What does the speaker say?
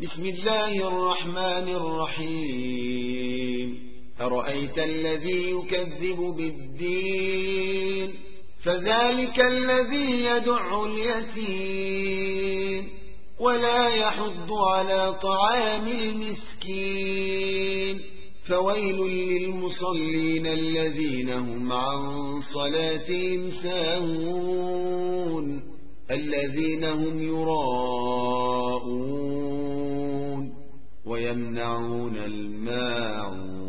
بسم الله الرحمن الرحيم أرأيت الذي يكذب بالدين فذلك الذي يدع اليتيم ولا يحض على طعام المسكين فويل للمصلين الذين هم عن صلاتهم ساهون الذين هم يراءون ويمنعون الماعون